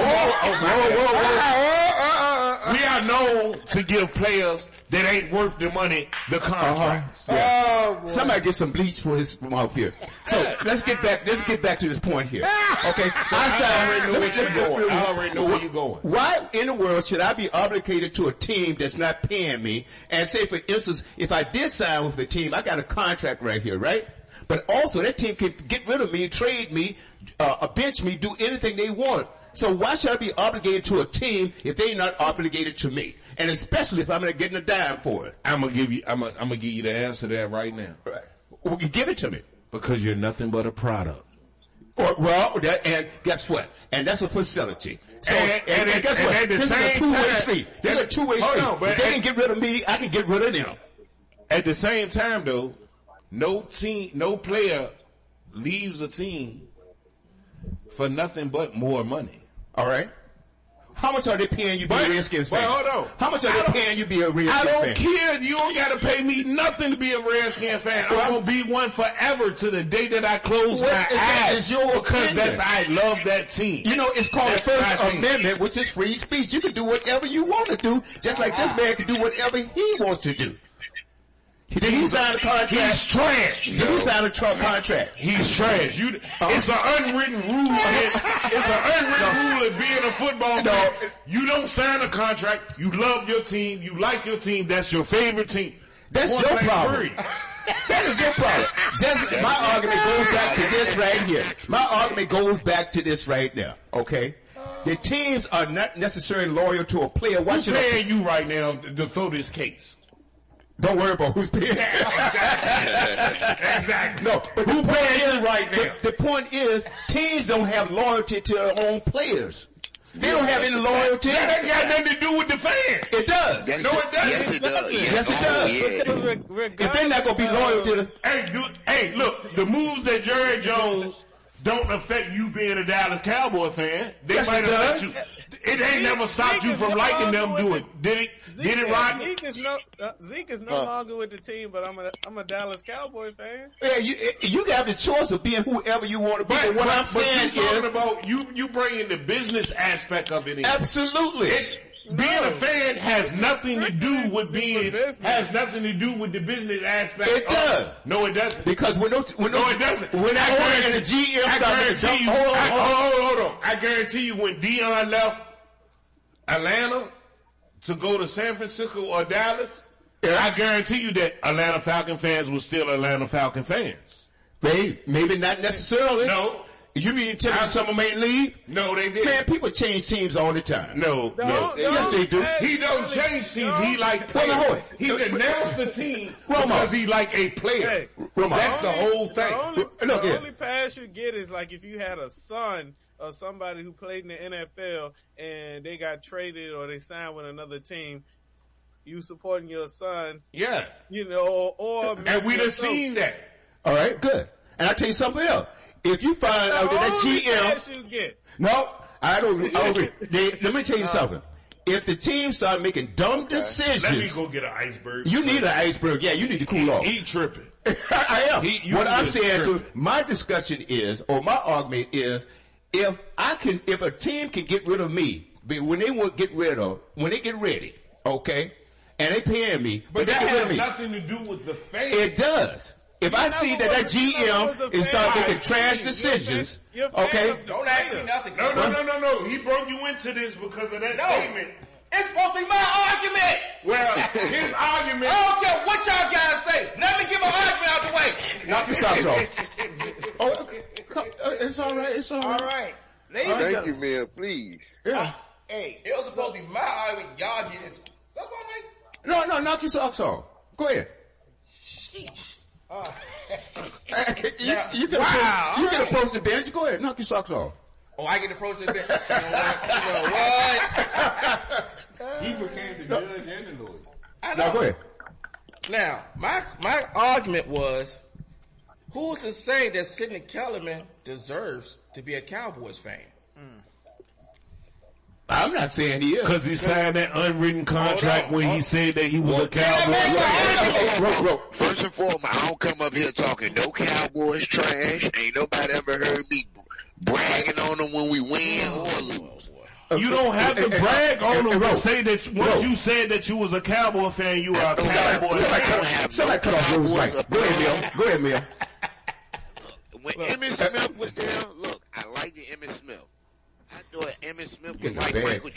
we are known to give players that ain't worth the money the contracts. Yeah. Somebody get some bleach for his mouth here. So let's get back to this point here. Okay, I already know where you're going. Why in the world should I be obligated to a team that's not paying me? And say, for instance, if I did sign with the team, I got a contract right here, right? But also that team can get rid of me, trade me, bench me, do anything they want. So why should I be obligated to a team if they're not obligated to me? And especially if I'm not getting a dime for it. I'm gonna give you the answer to that right now. Right. Well, give it to me. Because you're nothing but a product. And guess what? And that's a facility. So, and guess what? This is a two-way street. This is a two-way street. If they can get rid of me, I can get rid of them. At the same time, though, no player leaves a team for nothing but more money. All right. How much are they paying you to be a Redskins fan? Hold on. How much are they paying you to be a Redskins fan? I don't care. You don't got to pay me nothing to be a Redskins fan. I'm going to be one forever to the day that I close my eyes. Because I love that team. It's called the First Amendment, which is free speech. You can do whatever you want to do, just like this man can do whatever he wants to do. Did he sign a contract? He's trash. Did he sign a contract? He's trash. It's an unwritten rule. It's an unwritten rule of being a football player. You don't sign a contract. You love your team. You like your team. That's your favorite team. That's your problem. That is your problem. My argument goes back to this right here. My argument goes back to this right now. Okay? The teams are not necessarily loyal to a player. Who's paying you right now to throw this case? Don't worry about who's paying. Exactly. No, but who paying you right now? The point is, teams don't have loyalty to their own players. They don't have any loyalty. That ain't got nothing to do with the fan. It does. Yes, no, it doesn't. Yes, it does. Yes, it does. Yeah. If they're not going to be loyal to the... Hey, look, the moves that Jerry Jones don't affect you being a Dallas Cowboy fan. They might affect you. It ain't never stopped you from liking them doing. Did it? Did it, Rodney? Zeke is no longer with the team, but I'm a Dallas Cowboy fan. Yeah, you have the choice of being whoever you want to be. But what I'm saying is, about you bringing the business aspect of it in. Absolutely. Being a fan has nothing to do with the business aspect. It does. No, it doesn't. Because it doesn't. When I guarantee the GM hold on. I guarantee you when Deion left Atlanta to go to San Francisco or Dallas, I guarantee you that Atlanta Falcon fans were still Atlanta Falcon fans. Maybe not necessarily. No. You mean to tell me someone may leave? No, they didn't. Man, people change teams all the time. No. Yes, they do. He don't change teams. He like players. He announced the team because he like a player. That's the whole thing. The only pass you get is like if you had a son or somebody who played in the NFL and they got traded or they signed with another team, you supporting your son. Yeah. Or and we done seen that. All right, good. And I'll tell you something else. If you find out that GM, no, I don't agree. Let me tell you something. If the team start making dumb decisions, let me go get an iceberg. You need an iceberg. Yeah, you need to cool off. He tripping. I am. What I'm saying to my discussion is, or my argument is, if a team can get rid of me, when they get ready, okay, and they paying me, but they that get rid of has me. nothing to do with the fans. It does. If I see that GM is starting making trash decisions, okay? Don't ask me nothing. No. He brought you into this because of that statement. It's supposed to be my argument. Well, his argument. I don't care what y'all guys say. Let me get my argument out the way. Knock your socks off. It's all right. It's all right. All right. Thank you, Mill. Please. Yeah. Hey, it was supposed to be my argument. Y'all get into. That's what I'm like. No, knock your socks off. Go ahead. Sheesh. You could have approached the bench. Go ahead, knock your socks off. Oh, I get approached the bench. You know what? He became the judge and the lawyer. I know. Now go ahead. Now, my argument was, who's to say that Sidney Kellerman deserves to be a Cowboys fan? I'm not saying he is. Because he signed that unwritten contract when he said that he was a Cowboy. First and foremost, I don't come up here talking no Cowboys trash. Ain't nobody ever heard me bragging on them when we win or lose. You don't have to brag on them and say that once you said that you was a Cowboy fan, you are a Cowboy fan. Somebody cut off Rose right. Go ahead, Mill. When Emmitt Smith was there, look, I liked Emmitt Smith. I thought Emmitt Smith was like Michael